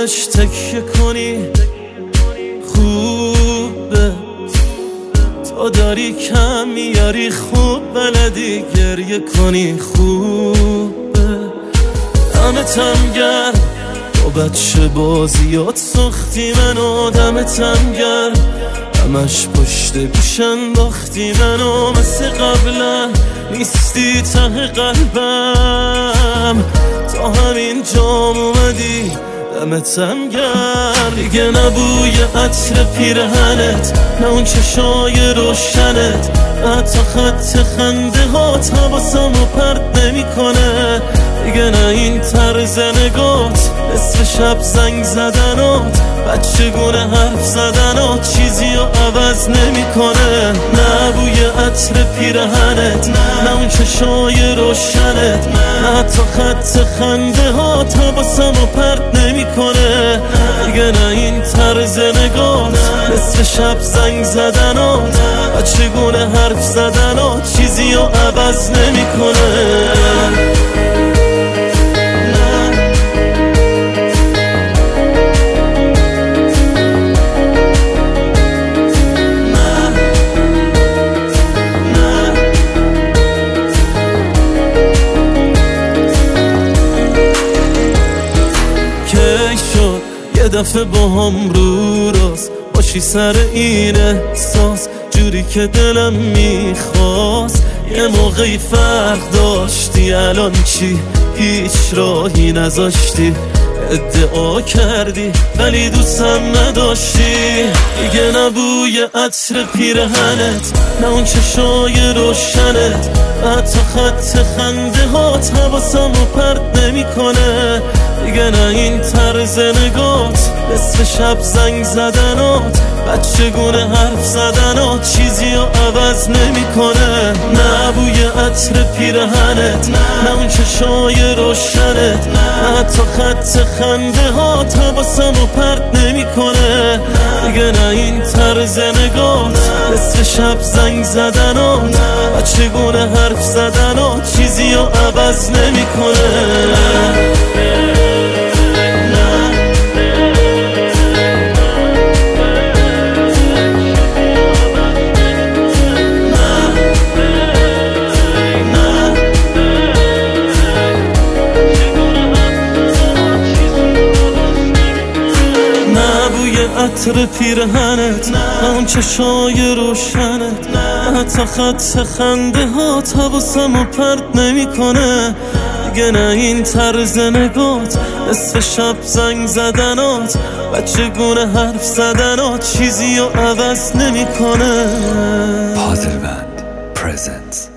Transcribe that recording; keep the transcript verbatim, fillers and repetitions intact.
بهش تکیه کنی خوبه، تو داری کم میاری خوب بلدی گریه کنی خوبه. دمتم گرم با بچه بازیات ساختی منو، دمتم گرم همش پشت گوش انداختی منو، مثل قبلا نیستی ته قلبم، تا همین جام اومدی دمتم گرم. دیگه نبوی عطر پیرهنت، نه اون چشای روشنت، حتی خط خنده هات حواسمو پرت نمیکنه. دیگه نه این طرز نگات، نصف شب زنگ زدنات، بچگونه حرف زدنات چیزی رو عوض نمیکنه. نه بوی عطر پیرهنت، نه اون چشای روشنت، نه حتی خط خنده هات حواسمو پرت نمیکنه. دیگه نه این طرز نگات، نصف شب زنگ زدنات، بچگونه حرف زدنات چیزی رو عوض نمیکنه. یه دفعه با هم رو راست باشی سر این احساس، جوری که دلم میخواست. یه موقعی فرق داشتی، الان چی؟ هیچ راهی نذاشتی، ادعا کردی ولی دوستم نداشتی. دیگه نبوی عطر پیرهنت، نه اون چشای روشنت، حتی خط خنده هات حواسمو پرت نمیکنه. دیگه نه این طرز نگات، نصف شب زنگ زدنات، بچگونه حرف زدنات چیزی رو عوض نمیکنه. نه بوی عطر پیرهنت، نه اون چشای روشنت، نه حتی خط خنده هات حواسمو پرت نمیکنه. دیگه نه این طرز نگات، نصف شب زنگ زدنات، بچگونه حرف زدنات چیزی رو عوض نمیکنه. عطر پیرهنت، نه اون چشای روشنت، نه حتی خط خنده هات حواسمو پرت نمیکنه. دیگه نه این طرز نگات، نصف شب زنگ زدنات، بچگونه حرف زدنات چیزی رو عوض نمیکنه. پازل بند پرزنتس